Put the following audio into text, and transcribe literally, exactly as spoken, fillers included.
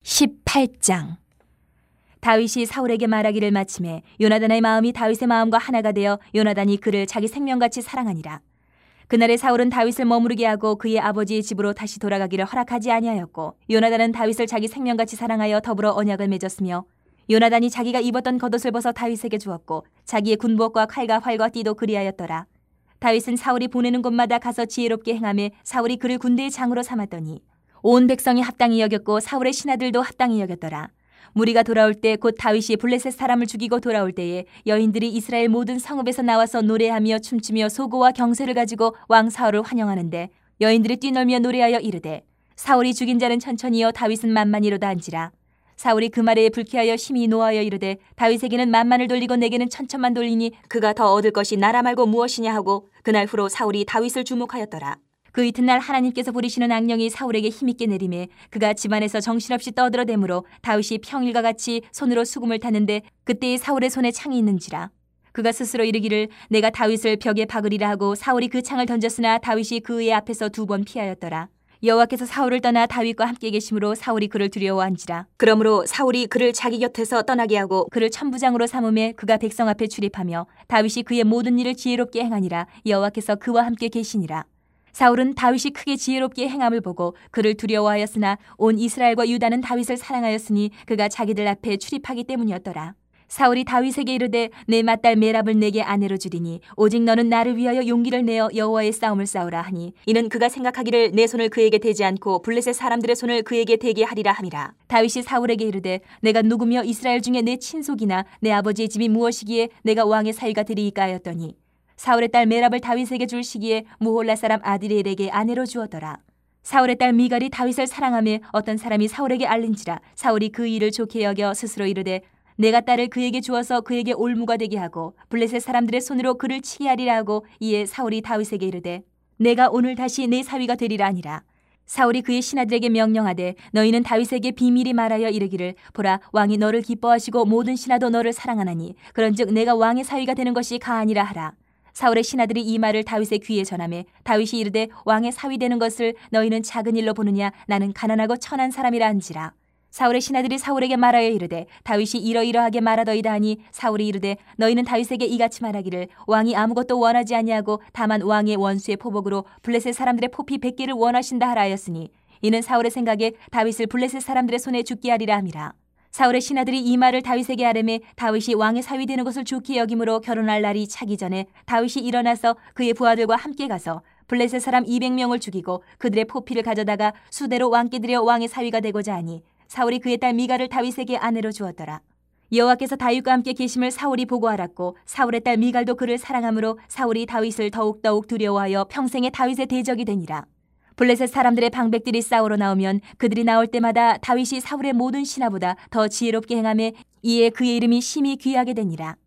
십팔 장. 다윗이 사울에게 말하기를 마침에 요나단의 마음이 다윗의 마음과 하나가 되어 요나단이 그를 자기 생명같이 사랑하니라. 그날에 사울은 다윗을 머무르게 하고 그의 아버지의 집으로 다시 돌아가기를 허락하지 아니하였고, 요나단은 다윗을 자기 생명같이 사랑하여 더불어 언약을 맺었으며, 요나단이 자기가 입었던 겉옷을 벗어 다윗에게 주었고 자기의 군복과 칼과 활과 띠도 그리하였더라. 다윗은 사울이 보내는 곳마다 가서 지혜롭게 행하며 사울이 그를 군대의 장으로 삼았더니 온 백성이 합당히 여겼고 사울의 신하들도 합당히 여겼더라. 무리가 돌아올 때 곧 다윗이 블레셋 사람을 죽이고 돌아올 때에 여인들이 이스라엘 모든 성읍에서 나와서 노래하며 춤추며 소고와 경쇠를 가지고 왕 사울을 환영하는데, 여인들이 뛰놀며 노래하여 이르되 사울이 죽인 자는 천천히요 다윗은 만만이로다 한지라. 사울이 그 말에 불쾌하여 심히 노하여 이르되 다윗에게는 만만을 돌리고 내게는 천천만 돌리니 그가 더 얻을 것이 나라 말고 무엇이냐 하고, 그날 후로 사울이 다윗을 주목하였더라. 그 이튿날 하나님께서 부리시는 악령이 사울에게 힘있게 내림에 그가 집안에서 정신없이 떠들어대므로 다윗이 평일과 같이 손으로 수금을 탔는데 그때에 사울의 손에 창이 있는지라. 그가 스스로 이르기를 내가 다윗을 벽에 박으리라 하고 사울이 그 창을 던졌으나 다윗이 그의 앞에서 두 번 피하였더라. 여호와께서 사울을 떠나 다윗과 함께 계심으로 사울이 그를 두려워한지라. 그러므로 사울이 그를 자기 곁에서 떠나게 하고 그를 천부장으로 삼음에 그가 백성 앞에 출입하며 다윗이 그의 모든 일을 지혜롭게 행하니라. 여호와께서 그와 함께 계시니라. 사울은 다윗이 크게 지혜롭게 행함을 보고 그를 두려워하였으나 온 이스라엘과 유다는 다윗을 사랑하였으니 그가 자기들 앞에 출입하기 때문이었더라. 사울이 다윗에게 이르되 내 맏딸 메랍을 내게 아내로 주리니 오직 너는 나를 위하여 용기를 내어 여호와의 싸움을 싸우라 하니, 이는 그가 생각하기를 내 손을 그에게 대지 않고 블레셋 사람들의 손을 그에게 대게 하리라 함이라. 다윗이 사울에게 이르되 내가 누구며 이스라엘 중에 내 친속이나 내 아버지의 집이 무엇이기에 내가 왕의 사위가 되리이까 하였더니, 사울의 딸 메랍을 다윗에게 줄 시기에 무홀라 사람 아드리엘에게 아내로 주었더라. 사울의 딸 미갈이 다윗을 사랑하며 어떤 사람이 사울에게 알린지라. 사울이 그 일을 좋게 여겨 스스로 이르되 내가 딸을 그에게 주어서 그에게 올무가 되게 하고 블레셋 사람들의 손으로 그를 치게 하리라 하고, 이에 사울이 다윗에게 이르되 내가 오늘 다시 내 사위가 되리라 하니라. 사울이 그의 신하들에게 명령하되 너희는 다윗에게 비밀히 말하여 이르기를 보라, 왕이 너를 기뻐하시고 모든 신하도 너를 사랑하나니 그런즉 내가 왕의 사위가 되는 것이 가하니라 하라. 사울의 신하들이 이 말을 다윗의 귀에 전하매 다윗이 이르되 왕의 사위 되는 것을 너희는 작은 일로 보느냐, 나는 가난하고 천한 사람이라 한지라. 사울의 신하들이 사울에게 말하여 이르되 다윗이 이러이러하게 말하더이다 하니, 사울이 이르되 너희는 다윗에게 이같이 말하기를 왕이 아무것도 원하지 아니하고 다만 왕의 원수의 포복으로 블레셋 사람들의 포피 백 개를 원하신다 하라 하였으니, 이는 사울의 생각에 다윗을 블레셋 사람들의 손에 죽게 하리라 함이라. 사울의 신하들이 이 말을 다윗에게 하려매 다윗이 왕의 사위 되는 것을 좋게 여김으로 결혼할 날이 차기 전에 다윗이 일어나서 그의 부하들과 함께 가서 블레셋 사람 이백 명을 죽이고 그들의 포피를 가져다가 수대로 왕께 드려 왕의 사위가 되고자 하니, 사울이 그의 딸 미갈을 다윗에게 아내로 주었더라. 여호와께서 다윗과 함께 계심을 사울이 보고 알았고 사울의 딸 미갈도 그를 사랑하므로 사울이 다윗을 더욱더욱 두려워하여 평생에 다윗의 대적이 되니라. 블레셋 사람들의 방백들이 싸우러 나오면 그들이 나올 때마다 다윗이 사울의 모든 신하보다 더 지혜롭게 행하며 이에 그의 이름이 심히 귀하게 되니라.